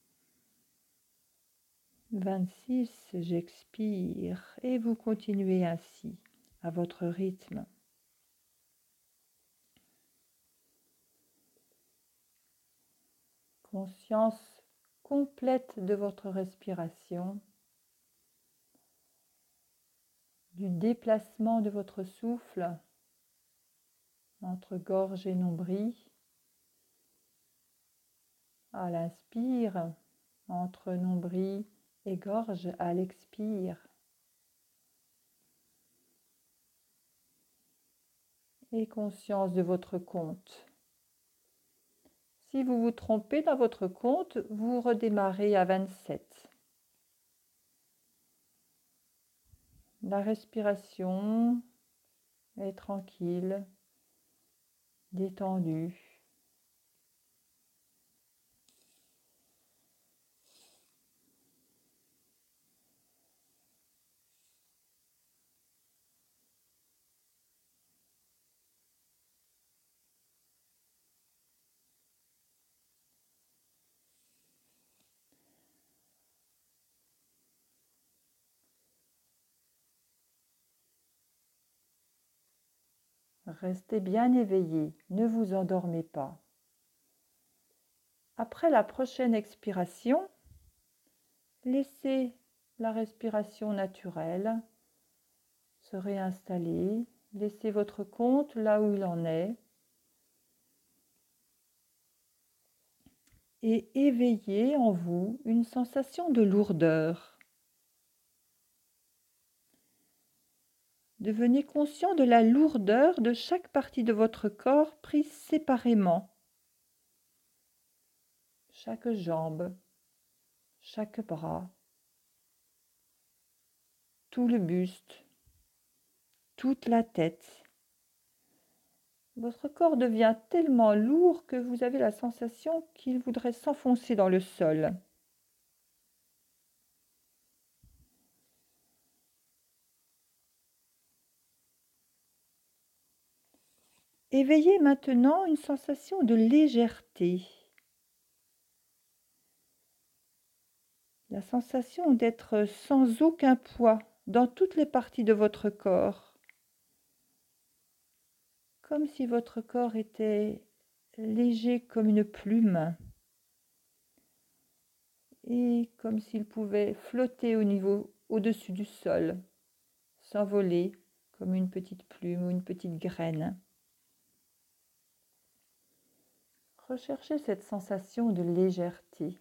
26, j'expire. Et vous continuez ainsi, à votre rythme. Conscience complète de votre respiration, du déplacement de votre souffle entre gorge et nombril, à l'inspire, entre nombril et gorge à l'expire. Et conscience de votre compte. Si vous vous trompez dans votre compte, vous redémarrez à 27. La respiration est tranquille, détendue. Restez bien éveillé, ne vous endormez pas. Après la prochaine expiration, laissez la respiration naturelle se réinstaller. Laissez votre compte là où il en est. Et éveillez en vous une sensation de lourdeur. Devenez conscient de la lourdeur de chaque partie de votre corps prise séparément. Chaque jambe, chaque bras, tout le buste, toute la tête. Votre corps devient tellement lourd que vous avez la sensation qu'il voudrait s'enfoncer dans le sol. Éveillez maintenant une sensation de légèreté. La sensation d'être sans aucun poids dans toutes les parties de votre corps. Comme si votre corps était léger comme une plume et comme s'il pouvait flotter au-dessus du sol, s'envoler comme une petite plume ou une petite graine. Recherchez cette sensation de légèreté.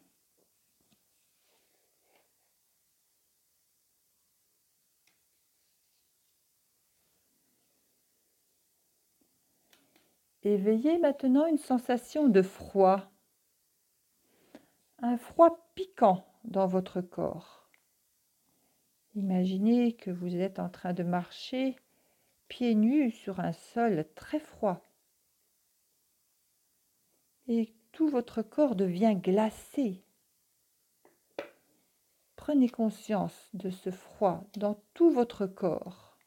Éveillez maintenant une sensation de froid, un froid piquant dans votre corps. Imaginez que vous êtes en train de marcher pieds nus sur un sol très froid. Et tout votre corps devient glacé. Prenez conscience de ce froid dans tout votre corps.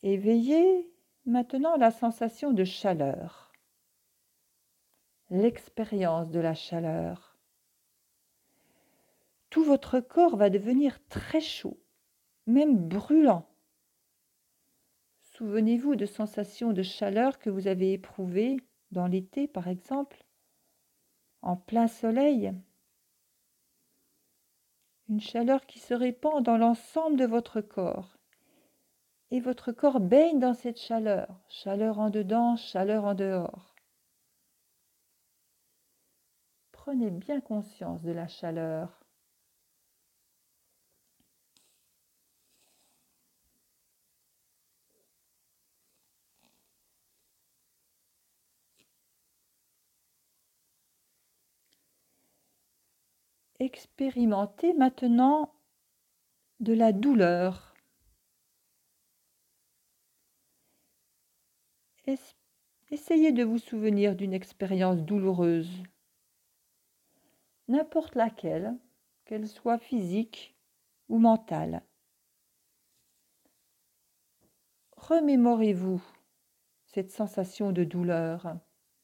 Éveillez maintenant la sensation de chaleur, l'expérience de la chaleur. Tout votre corps va devenir très chaud, même brûlant. Souvenez-vous de sensations de chaleur que vous avez éprouvées dans l'été, par exemple, en plein soleil. Une chaleur qui se répand dans l'ensemble de votre corps. Et votre corps baigne dans cette chaleur, chaleur en dedans, chaleur en dehors. Prenez bien conscience de la chaleur. Expérimentez maintenant de la douleur. Essayez de vous souvenir d'une expérience douloureuse, n'importe laquelle, qu'elle soit physique ou mentale. Remémorez-vous cette sensation de douleur.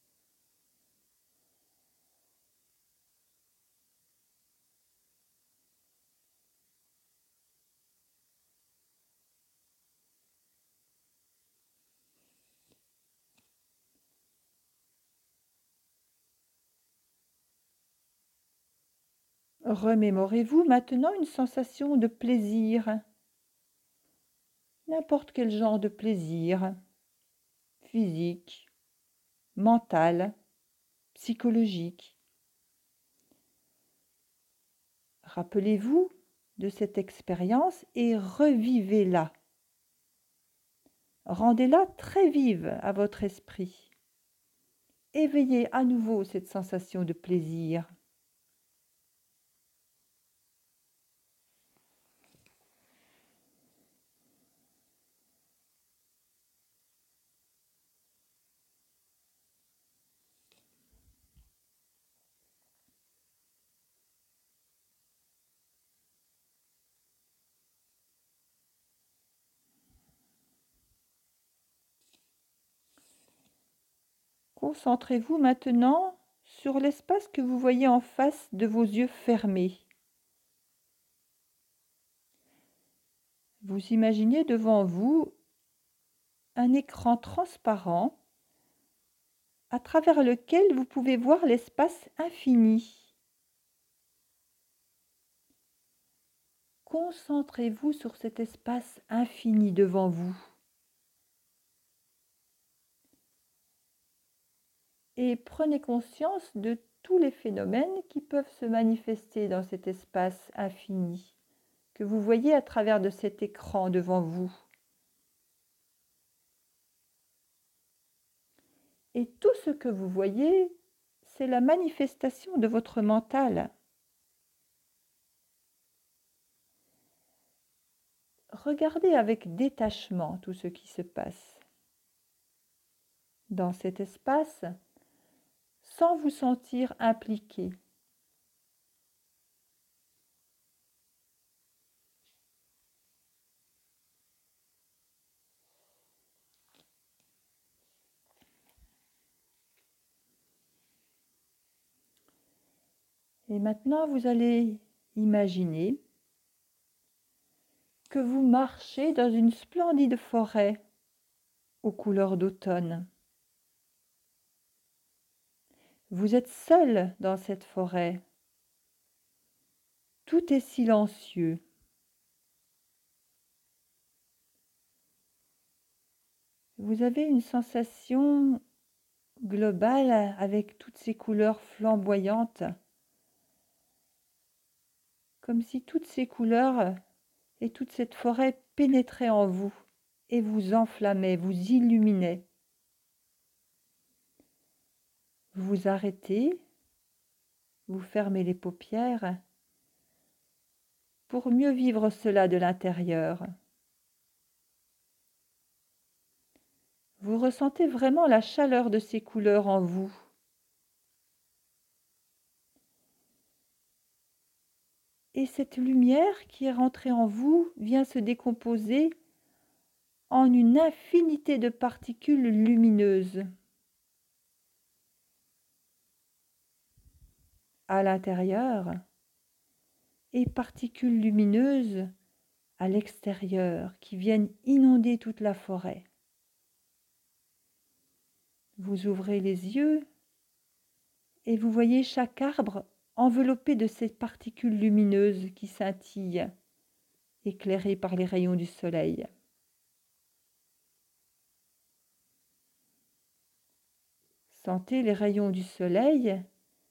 Remémorez-vous maintenant une sensation de plaisir, n'importe quel genre de plaisir, physique, mental, psychologique. Rappelez-vous de cette expérience et revivez-la. Rendez-la très vive à votre esprit. Éveillez à nouveau cette sensation de plaisir. Concentrez-vous maintenant sur l'espace que vous voyez en face de vos yeux fermés. Vous imaginez devant vous un écran transparent à travers lequel vous pouvez voir l'espace infini. Concentrez-vous sur cet espace infini devant vous. Et prenez conscience de tous les phénomènes qui peuvent se manifester dans cet espace infini que vous voyez à travers de cet écran devant vous. Et tout ce que vous voyez, c'est la manifestation de votre mental. Regardez avec détachement tout ce qui se passe dans cet espace sans vous sentir impliqué. Et maintenant, vous allez imaginer que vous marchez dans une splendide forêt aux couleurs d'automne. Vous êtes seul dans cette forêt. Tout est silencieux. Vous avez une sensation globale avec toutes ces couleurs flamboyantes, comme si toutes ces couleurs et toute cette forêt pénétraient en vous et vous enflammaient, vous illuminaient. Vous vous arrêtez, vous fermez les paupières pour mieux vivre cela de l'intérieur. Vous ressentez vraiment la chaleur de ces couleurs en vous. Et cette lumière qui est rentrée en vous vient se décomposer en une infinité de particules lumineuses à l'intérieur et particules lumineuses à l'extérieur qui viennent inonder toute la forêt. Vous ouvrez les yeux et vous voyez chaque arbre enveloppé de ces particules lumineuses qui scintillent, éclairées par les rayons du soleil. Sentez les rayons du soleil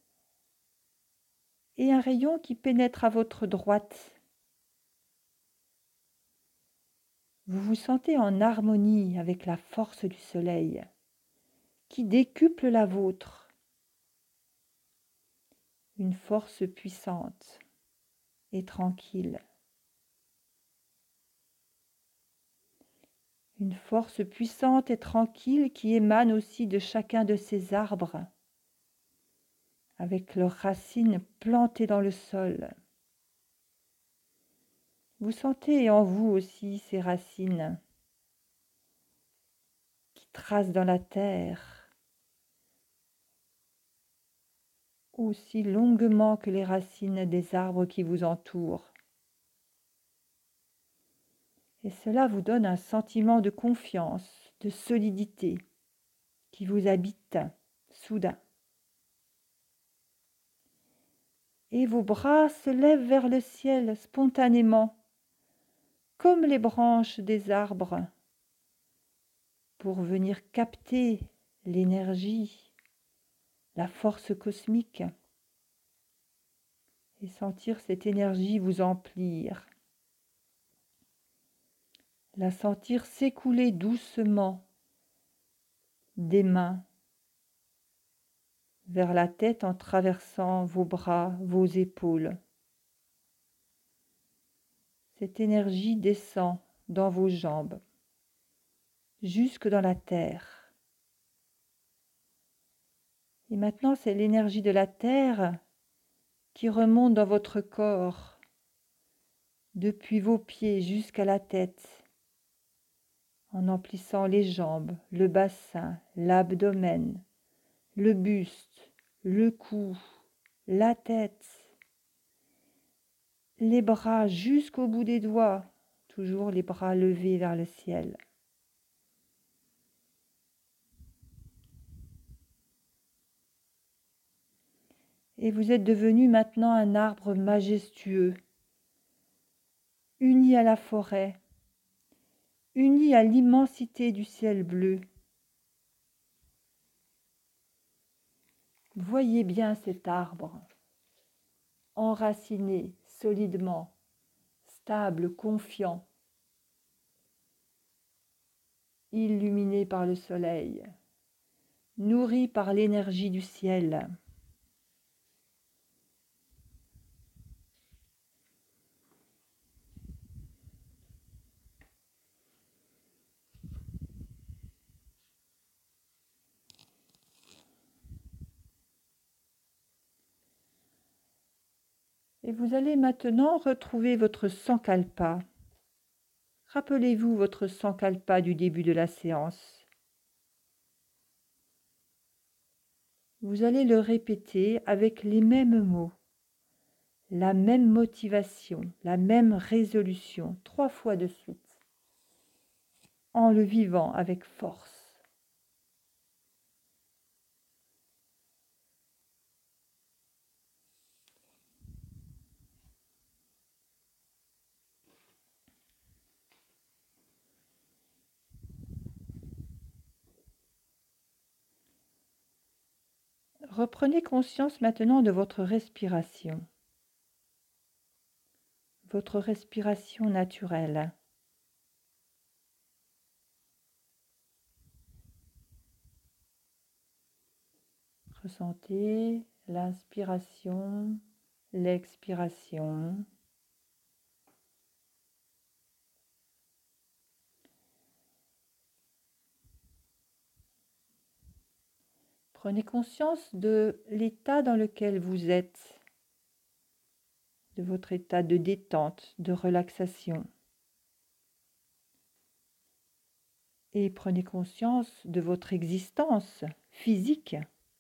et un rayon qui pénètre à votre droite. Vous vous sentez en harmonie avec la force du soleil qui décuple la vôtre. Une force puissante et tranquille. Une force puissante et tranquille qui émane aussi de chacun de ces arbres, avec leurs racines plantées dans le sol. Vous sentez en vous aussi ces racines qui tracent dans la terre, aussi longuement que les racines des arbres qui vous entourent. Et cela vous donne un sentiment de confiance, de solidité qui vous habite soudain. Et vos bras se lèvent vers le ciel spontanément, comme les branches des arbres, pour venir capter l'énergie, la force cosmique, et sentir cette énergie vous emplir, la sentir s'écouler doucement des mains vers la tête en traversant vos bras, vos épaules. Cette énergie descend dans vos jambes, jusque dans la terre. Et maintenant, c'est l'énergie de la terre qui remonte dans votre corps, depuis vos pieds jusqu'à la tête, en emplissant les jambes, le bassin, l'abdomen, le buste, le cou, la tête, les bras jusqu'au bout des doigts, toujours les bras levés vers le ciel. Et vous êtes devenu maintenant un arbre majestueux, uni à la forêt, uni à l'immensité du ciel bleu. Voyez bien cet arbre, enraciné solidement, stable, confiant, illuminé par le soleil, nourri par l'énergie du ciel. Et vous allez maintenant retrouver votre sankalpa. Rappelez-vous votre sankalpa du début de la séance. Vous allez le répéter avec les mêmes mots, la même motivation, la même résolution, 3 fois de suite, en le vivant avec force. Reprenez conscience maintenant de votre respiration naturelle. Ressentez l'inspiration, l'expiration. Prenez conscience de l'état dans lequel vous êtes, de votre état de détente, de relaxation. et prenez conscience de votre existence physique.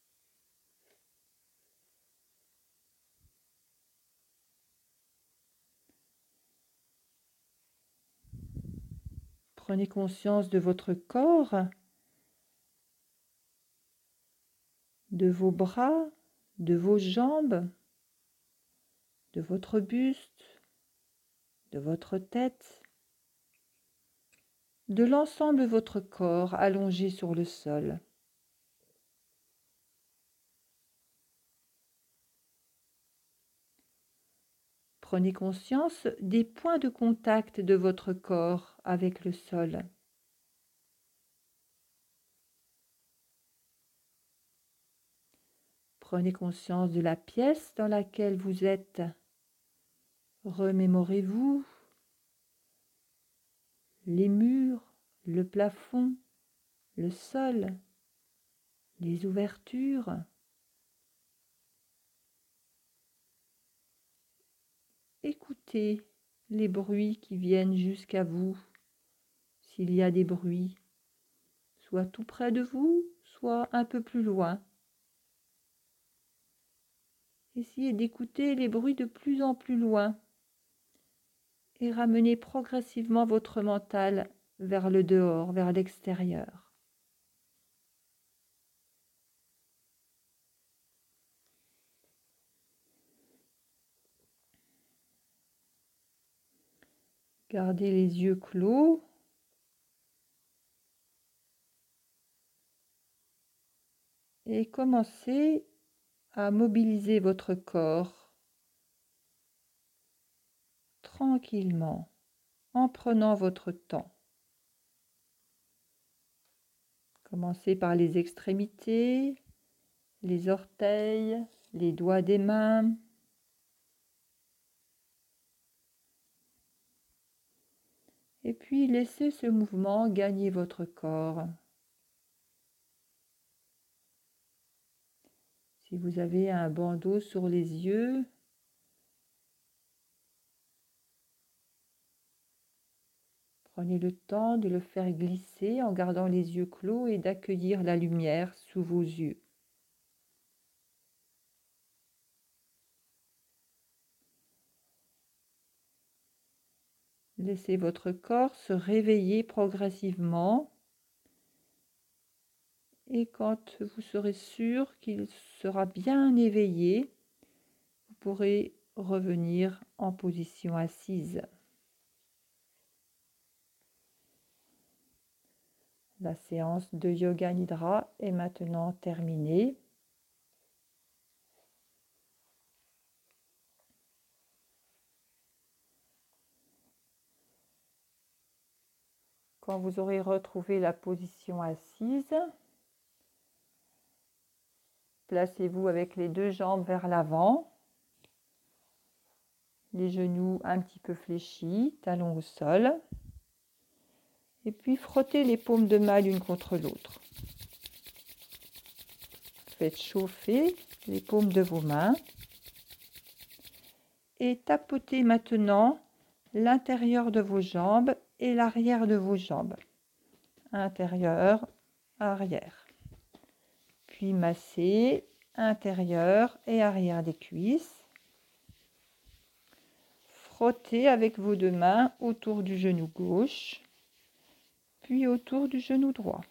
Prenez conscience de votre corps, de vos bras, de vos jambes, de votre buste, de votre tête, de l'ensemble de votre corps allongé sur le sol. Prenez conscience des points de contact de votre corps avec le sol. Prenez conscience de la pièce dans laquelle vous êtes. Remémorez-vous les murs, le plafond, le sol, les ouvertures. Écoutez les bruits qui viennent jusqu'à vous, s'il y a des bruits, soit tout près de vous, soit un peu plus loin. Essayez d'écouter les bruits de plus en plus loin et ramenez progressivement votre mental vers le dehors, vers l'extérieur. Gardez les yeux clos. Et commencez à mobiliser votre corps tranquillement en prenant votre temps. Commencez par les extrémités, les orteils, les doigts des mains. Et puis laissez ce mouvement gagner votre corps. Si vous avez un bandeau sur les yeux, prenez le temps de le faire glisser en gardant les yeux clos et d'accueillir la lumière sous vos yeux. Laissez votre corps se réveiller progressivement et quand vous serez sûr qu'il sera bien éveillé, vous pourrez revenir en position assise. La séance de Yoga Nidra est maintenant terminée. Quand vous aurez retrouvé la position assise, placez-vous avec les deux jambes vers l'avant, les genoux un petit peu fléchis, talons au sol, et puis frottez les paumes de main l'une contre l'autre. Faites chauffer les paumes de vos mains et tapotez maintenant l'intérieur de vos jambes et l'arrière de vos jambes. Intérieur, arrière. Puis massez intérieur et arrière des cuisses. Frottez avec vos deux mains autour du genou gauche, puis autour du genou droit.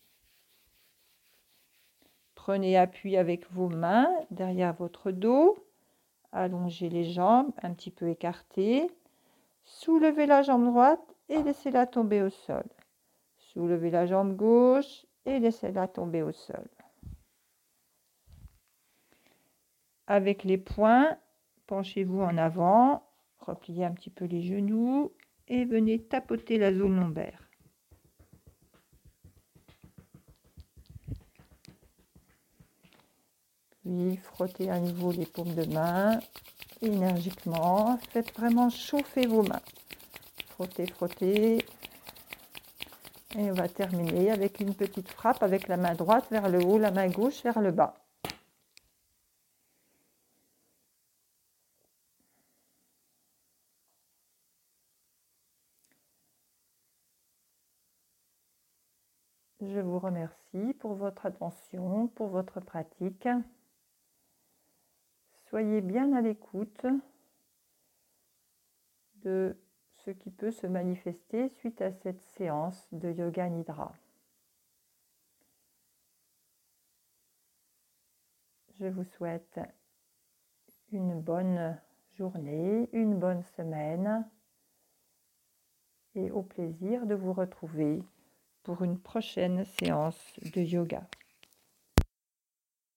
Prenez appui avec vos mains derrière votre dos. Allongez les jambes un petit peu écartées. Soulevez la jambe droite et laissez-la tomber au sol. Soulevez la jambe gauche et laissez-la tomber au sol. Avec les poings, penchez-vous en avant, repliez un petit peu les genoux et venez tapoter la zone lombaire. Puis frottez à nouveau les paumes de main énergiquement. Faites vraiment chauffer vos mains. Frottez, frottez. Et on va terminer avec une petite frappe avec la main droite vers le haut, la main gauche vers le bas. Je vous remercie pour votre attention, pour votre pratique. Soyez bien à l'écoute de ce qui peut se manifester suite à cette séance de Yoga Nidra. Je vous souhaite une bonne journée, une bonne semaine et au plaisir de vous retrouver pour une prochaine séance de yoga.